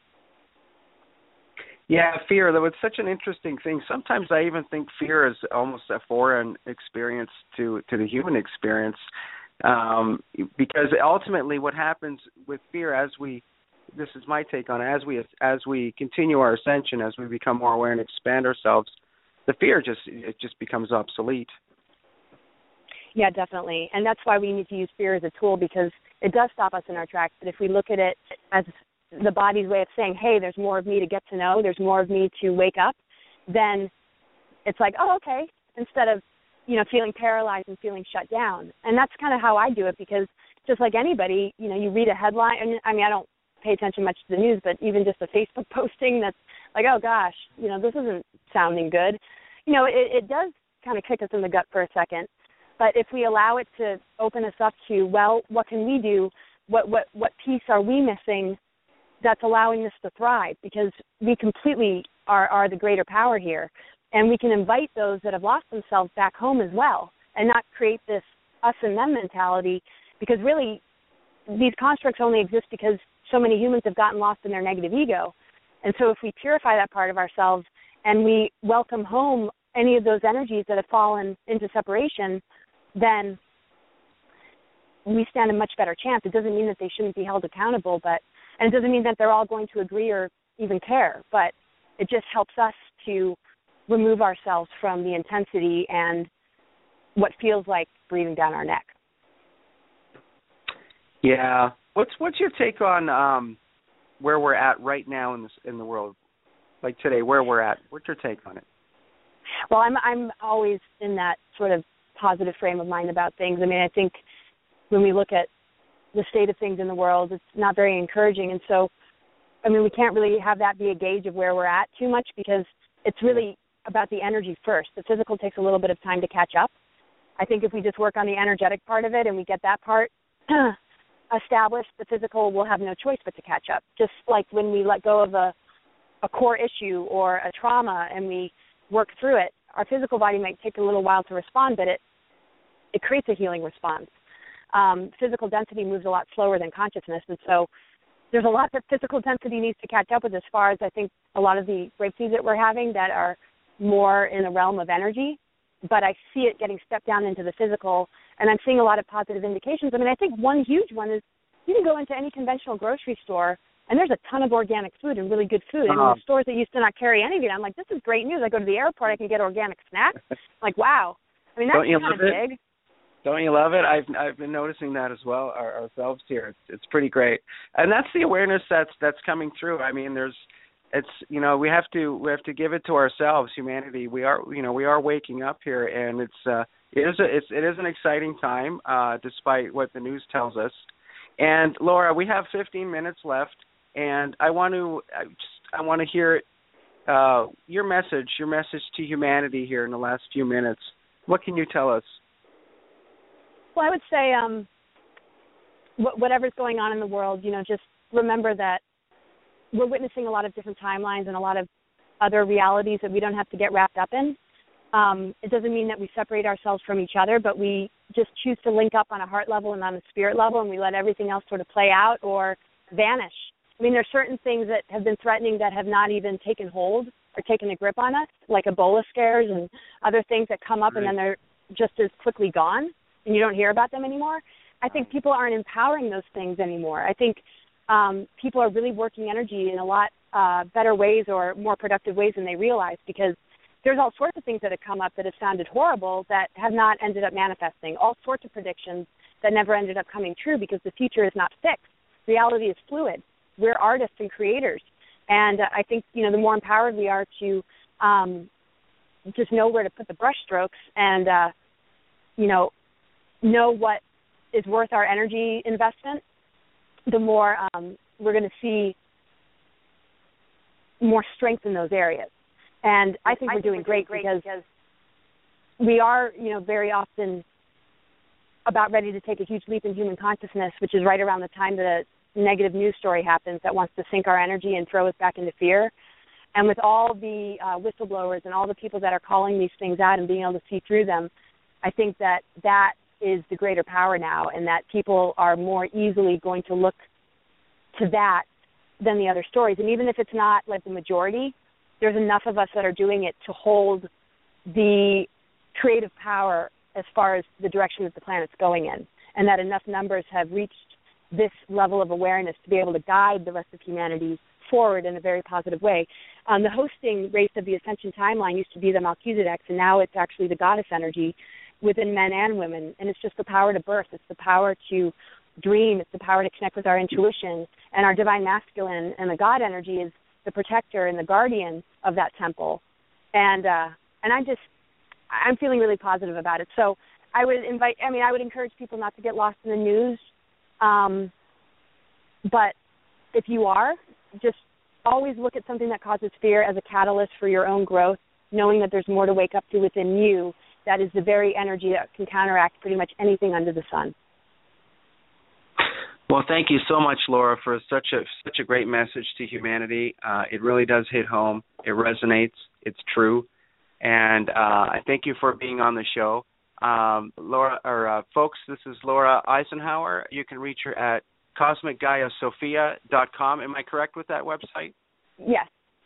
Yeah, fear, though, it's such an interesting thing. Sometimes I even think fear is almost a foreign experience to, to the human experience, um, because ultimately what happens with fear as we, this is my take on it, as we, as we continue our ascension, as we become more aware and expand ourselves, the fear just, it just becomes obsolete. Yeah, definitely. And that's why we need to use fear as a tool, because it does stop us in our tracks. But if we look at it as the body's way of saying, hey, there's more of me to get to know, there's more of me to wake up, then it's like, oh, okay, instead of, you know, feeling paralyzed and feeling shut down. And that's kind of how I do it, because just like anybody, you know, you read a headline, and I mean, I don't pay attention much to the news, but even just a Facebook posting that's like, oh, gosh, you know, this isn't sounding good. You know, it, it does kind of kick us in the gut for a second. But if we allow it to open us up to, well, what can we do? What what what piece are we missing that's allowing this to thrive? Because we completely are, are the greater power here. And we can invite those that have lost themselves back home as well, and not create this us and them mentality, because really these constructs only exist because so many humans have gotten lost in their negative ego. And so if we purify that part of ourselves and we welcome home any of those energies that have fallen into separation, then we stand a much better chance. It doesn't mean that they shouldn't be held accountable, but and it doesn't mean that they're all going to agree or even care, but it just helps us to remove ourselves from the intensity and what feels like breathing down our neck. Yeah. What's what's your take on um, where we're at right now in this in the world, like today, where we're at? What's your take on it? Well, I'm I'm always in that sort of positive frame of mind about things. I mean, I think when we look at the state of things in the world, it's not very encouraging. And so, I mean, we can't really have that be a gauge of where we're at too much, because it's really about the energy first. The physical takes a little bit of time to catch up. I think if we just work on the energetic part of it and we get that part established, the physical will have no choice but to catch up. Just like when we let go of a, a core issue or a trauma and we work through it, our physical body might take a little while to respond, but it it creates a healing response. Um, physical density moves a lot slower than consciousness, and so there's a lot that physical density needs to catch up with, as far as I think a lot of the breakthroughs that we're having that are more in the realm of energy, but I see it getting stepped down into the physical, and I'm seeing a lot of positive indications. I mean, I think one huge one is you can go into any conventional grocery store, and there's a ton of organic food and really good food. Uh-huh. And the stores that used to not carry any of it, I'm like, this is great news. I go to the airport, I can get organic snacks. I'm like, wow. I mean, that's kind of big. Don't you love it? I've I've been noticing that as well our, ourselves here. It's it's pretty great, and that's the awareness that's that's coming through. I mean, there's, it's you know we have to we have to give it to ourselves, humanity. We are you know we are waking up here, and it's uh it is a, it's it is an exciting time, uh, despite what the news tells us. And Laura, we have fifteen minutes left, and I want to I just I want to hear uh, your message, your message to humanity here in the last few minutes. What can you tell us? Well, I would say um, wh- whatever's going on in the world, you know, just remember that we're witnessing a lot of different timelines and a lot of other realities that we don't have to get wrapped up in. Um, it doesn't mean that we separate ourselves from each other, but we just choose to link up on a heart level and on a spirit level, and we let everything else sort of play out or vanish. I mean, there's certain things that have been threatening that have not even taken hold are taking a grip on us, like Ebola scares and other things that come up right. and then they're just as quickly gone and you don't hear about them anymore. I think people aren't empowering those things anymore. I think um, people are really working energy in a lot uh, better ways or more productive ways than they realize, because there's all sorts of things that have come up that have sounded horrible that have not ended up manifesting, all sorts of predictions that never ended up coming true because the future is not fixed. Reality is fluid. We're artists and creators. And uh, I think, you know, the more empowered we are to um, just know where to put the brush strokes and, uh, you know, know what is worth our energy investment, the more um, we're going to see more strength in those areas. And I think I we're think doing we're great, great because, because we are, you know, very often about ready to take a huge leap in human consciousness, which is right around the time that a negative news story happens that wants to sink our energy and throw us back into fear. And with all the uh, whistleblowers and all the people that are calling these things out and being able to see through them, I think that that is the greater power now, and that people are more easily going to look to that than the other stories. And even if it's not like the majority, there's enough of us that are doing it to hold the creative power as far as the direction that the planet's going in, and that enough numbers have reached this level of awareness to be able to guide the rest of humanity forward in a very positive way. Um, the hosting race of the Ascension Timeline used to be the Melchizedeks, and now it's actually the goddess energy within men and women, and it's just the power to birth. It's the power to dream. It's the power to connect with our intuition, and our divine masculine and the God energy is the protector and the guardian of that temple. And uh, and I'm just, I'm feeling really positive about it. So I would invite, I mean, I would encourage people not to get lost in the news, um, but if you are, just always look at something that causes fear as a catalyst for your own growth, knowing that there's more to wake up to within you. That is the very energy that can counteract pretty much anything under the sun. Well, thank you so much, Laura, for such a such a great message to humanity. Uh, it really does hit home. It resonates. It's true. And uh, I thank you for being on the show. Um, Laura, or uh, folks, this is Laura Eisenhower. You can reach her at cosmic gaia sophia dot com. Am I correct with that website? Yes.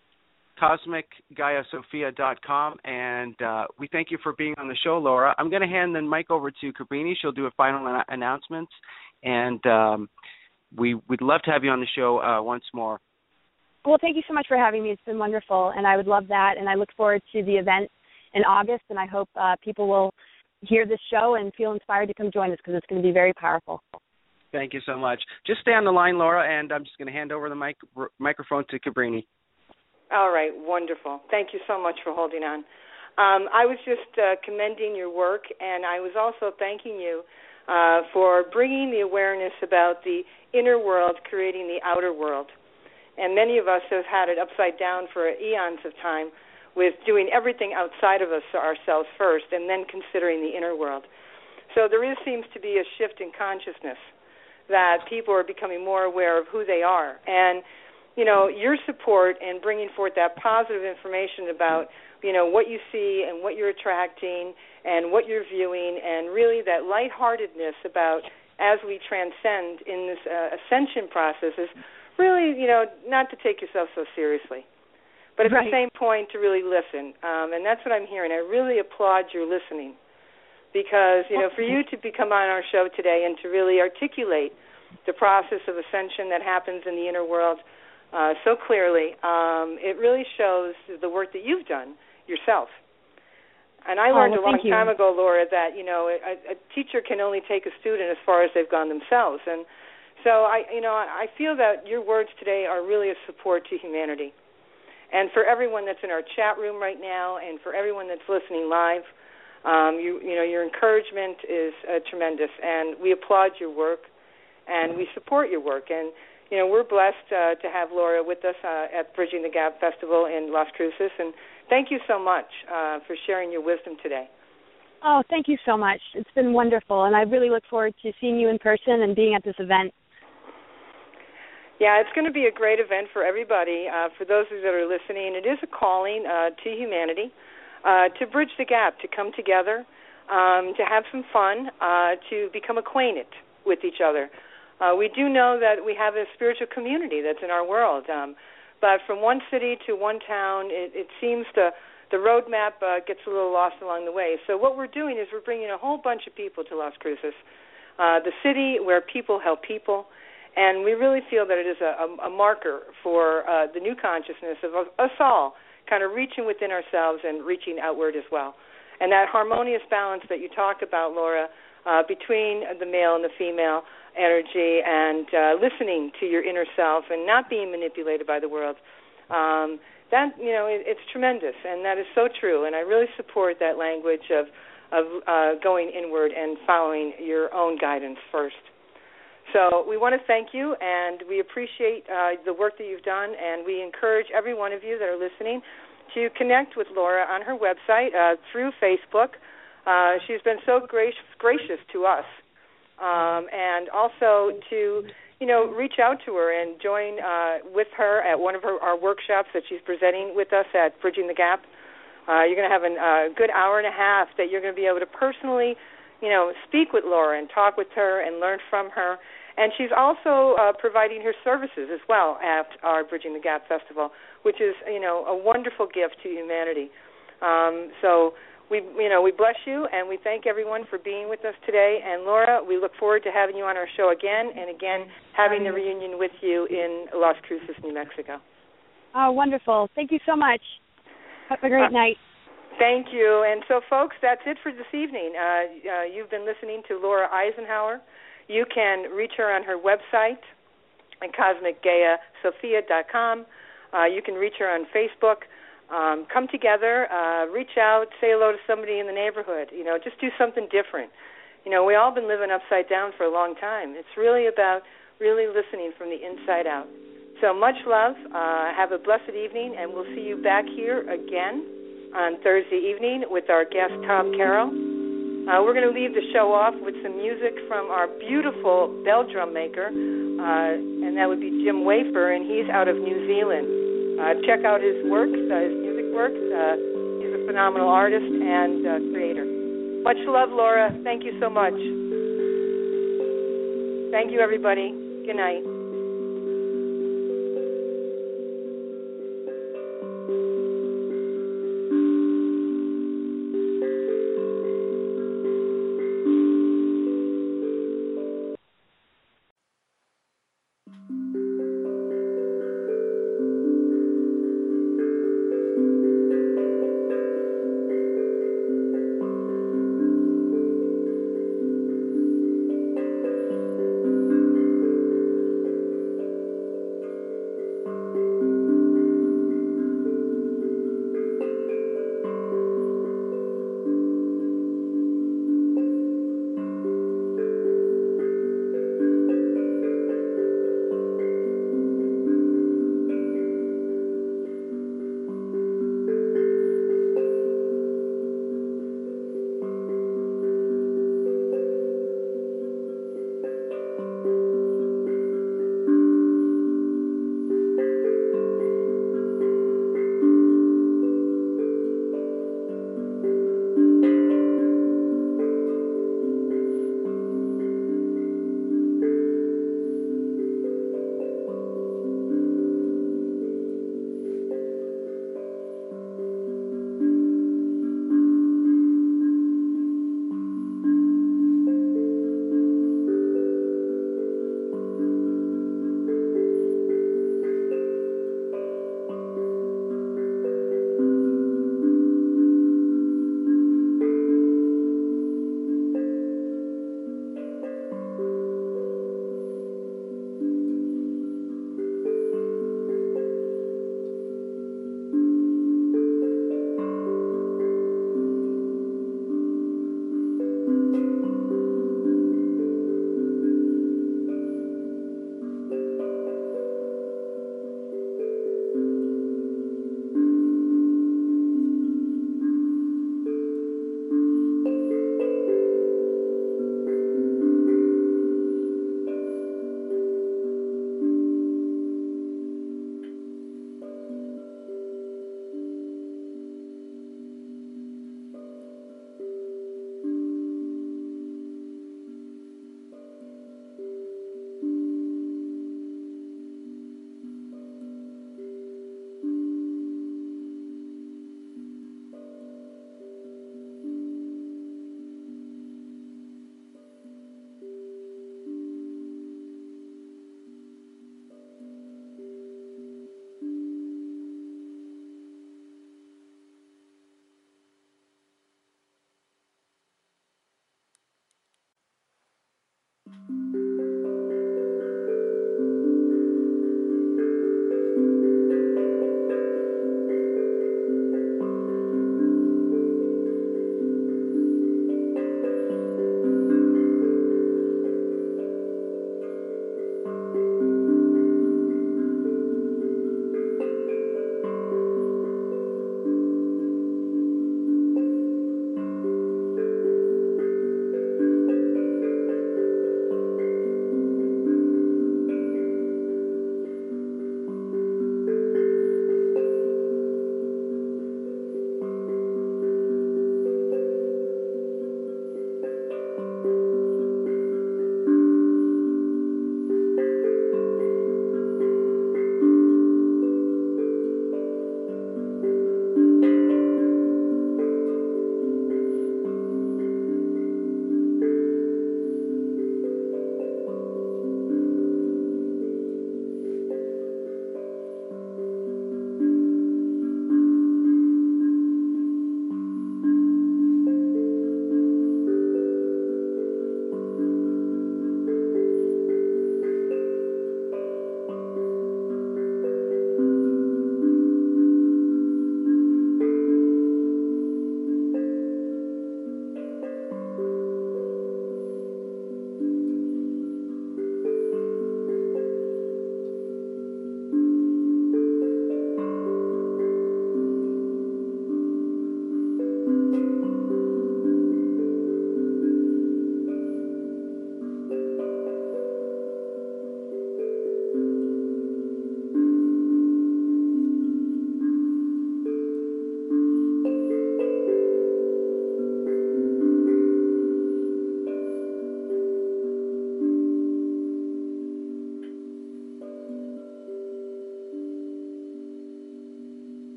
cosmic gaia sophia dot com, and uh, we thank you for being on the show, Laura. I'm going to hand the mic over to Cabrini. She'll do a final an- announcements, and um, we, we'd love to have you on the show uh, once more. Well, thank you so much for having me. It's been wonderful, and I would love that, and I look forward to the event in August, and I hope uh, people will hear this show and feel inspired to come join us because it's going to be very powerful. Thank you so much. Just stay on the line, Laura, and I'm just going to hand over the mic- microphone to Cabrini. All right, wonderful. Thank you so much for holding on. Um, I was just uh, commending your work, and I was also thanking you uh, for bringing the awareness about the inner world creating the outer world. And many of us have had it upside down for eons of time with doing everything outside of us ourselves first and then considering the inner world. So there is, seems to be a shift in consciousness that people are becoming more aware of who they are. And you know, your support in bringing forth that positive information about, you know, what you see and what you're attracting and what you're viewing, and really that lightheartedness about as we transcend in this uh, ascension process is really, you know, not to take yourself so seriously. But at right. the same point, to really listen. Um, and that's what I'm hearing. I really applaud your listening because, you know, for you to become on our show today and to really articulate the process of ascension that happens in the inner world Uh, so clearly, um, it really shows the work that you've done yourself. And I learned oh, well, a long you. time ago, Laura, that, you know, a, a teacher can only take a student as far as they've gone themselves. And so, I, you know, I feel that your words today are really a support to humanity. And for everyone that's in our chat room right now and for everyone that's listening live, um, you, you know, your encouragement is uh, tremendous. And we applaud your work and we support your work. And you know, we're blessed uh, to have Laura with us uh, at Bridging the Gap Festival in Las Cruces, and thank you so much uh, for sharing your wisdom today. Oh, thank you so much. It's been wonderful, and I really look forward to seeing you in person and being at this event. Yeah, it's going to be a great event for everybody. Uh, for those of you that are listening, it is a calling uh, to humanity uh, to bridge the gap, to come together, um, to have some fun, uh, to become acquainted with each other. Uh, we do know that we have a spiritual community that's in our world. Um, But from one city to one town, it, it seems the the roadmap uh, gets a little lost along the way. So what we're doing is we're bringing a whole bunch of people to Las Cruces, uh, the city where people help people, and we really feel that it is a, a, a marker for uh, the new consciousness of us all, kind of reaching within ourselves and reaching outward as well. And that harmonious balance that you talked about, Laura, uh, between the male and the female energy and uh, listening to your inner self and not being manipulated by the world, um, that, you know, it, it's tremendous, and that is so true. And I really support that language of, of uh, going inward and following your own guidance first. So we want to thank you, and we appreciate uh, the work that you've done, and we encourage every one of you that are listening to connect with Laura on her website uh, through Facebook. Uh, she's been so gracious, gracious to us, um, and also to, you know, reach out to her and join uh, with her at one of her, our workshops that she's presenting with us at Bridging the Gap. Uh, you're going to have a uh, good hour and a half that you're going to be able to personally, you know, speak with Laura and talk with her and learn from her. And she's also uh, providing her services as well at our Bridging the Gap Festival, which is, you know, a wonderful gift to humanity. Um, so we, you know, we bless you, and we thank everyone for being with us today. And Laura, we look forward to having you on our show again, and again having the reunion with you in Las Cruces, New Mexico. Oh, wonderful! Thank you so much. Have a great uh, night. Thank you. And so, folks, that's it for this evening. Uh, uh, you've been listening to Laura Eisenhower. You can reach her on her website at cosmic gaia sophia dot com. Uh, you can reach her on Facebook. Um, come together, uh, reach out, say hello to somebody in the neighborhood. You know, just do something different. You know, we all been living upside down for a long time. It's really about really listening from the inside out. So much love. Uh, have a blessed evening, and we'll see you back here again on Thursday evening with our guest, Tom Carroll. Uh, we're going to leave the show off with some music from our beautiful bell drum maker, uh, and that would be Jim Wafer, and he's out of New Zealand. Uh, check out his works, uh, his music works. Uh, he's a phenomenal artist and uh, creator. Much love, Laura. Thank you so much. Thank you, everybody. Good night.